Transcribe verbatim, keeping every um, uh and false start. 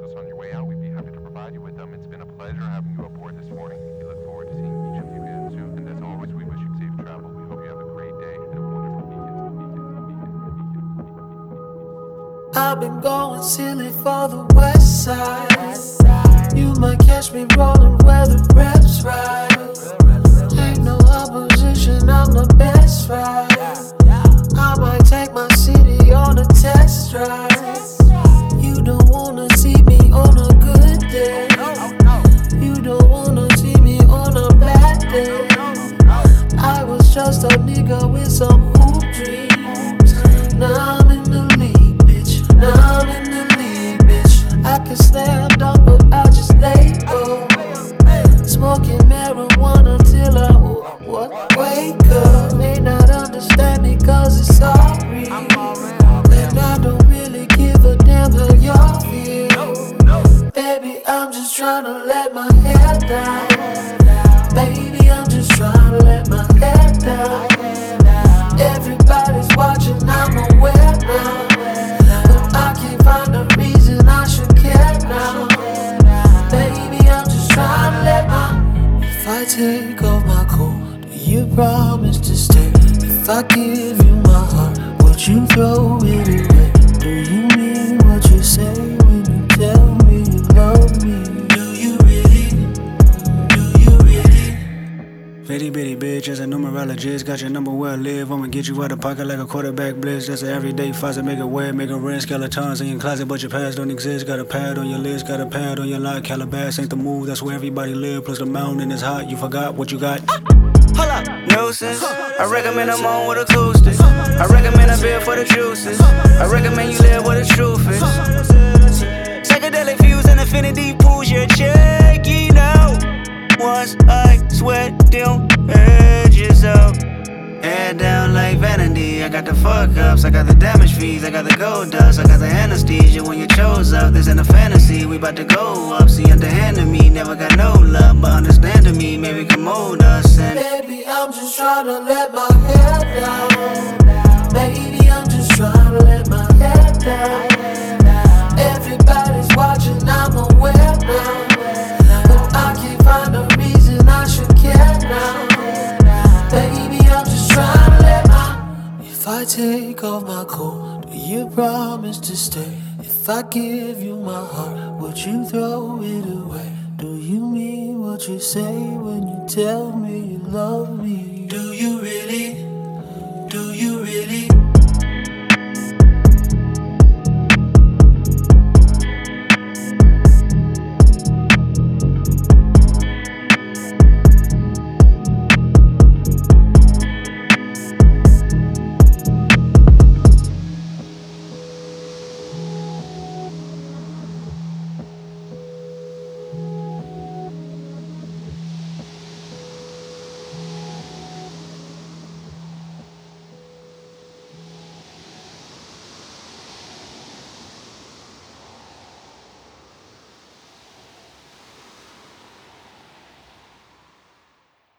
us on your way out. We'd be happy to provide you with them. It's been a pleasure having you aboard this morning. We look forward to seeing each of you again soon. And as always, we wish you safe travel. We hope you have a great day and a wonderful weekend. I've been going silly for the west side. You might catch me rolling where the reps ride. Ain't no opposition, I'm the best ride. I might take my city on a test drive. You don't wanna see me on a good day. You don't wanna see me on a bad day. I was just a nigga with some hoop dreams. Now I'm in the league, bitch. Now I'm in the league, bitch. I can slam dunk, but I just lay low. Smoking marijuana till I what, wake up. May not understand me cause it's all real. And I don't really give a damn how y'all feel. Baby, I'm just tryna let my hair down. Baby, I'm just tryna let my hair down. Everybody's watching, I'm aware now. But I can't find a reason I should care now. Baby, I'm just tryna let my. If I take off my coat, do you promise to stay? If I give you my heart, would you throw it away? Do you mean what you say when you tell me you love me? Do you really? Do you really? Bitty bitty bitch, as a numerologist, got your number where I live. I'ma get you out of pocket like a quarterback blitz. That's an everyday faucet, make it wet, make it rinse. Skeletons in your closet, but your past don't exist. Got a pad on your list, got a pad on your lock. Calabas ain't the move, that's where everybody live. Plus the mountain is hot, you forgot what you got. Hold up, nuisance. I recommend I'm on with acoustics. I recommend a beer for the juices. I recommend you live where the truth is. Psychedelic views and infinity pools, you're checking out. Once I sweat them edges out. Head down like vanity. I got the fuck ups, I got the damage fees, I got the gold dust, I got the anesthesia when you chose up. This ain't a fantasy, we bout to go up. See, underhanded me, never got no love, but understanding me, maybe can mold us. And baby, I'm just tryna let my hair down. Baby, I'm just tryna let my hair down. Everybody's watching, I'm aware now. But I can't find a reason I should care now. Baby, I'm just tryna let my. If I take off my coat, do you promise to stay? If I give you my heart, would you throw it away? Do you mean what you say when you tell me you love me? Do you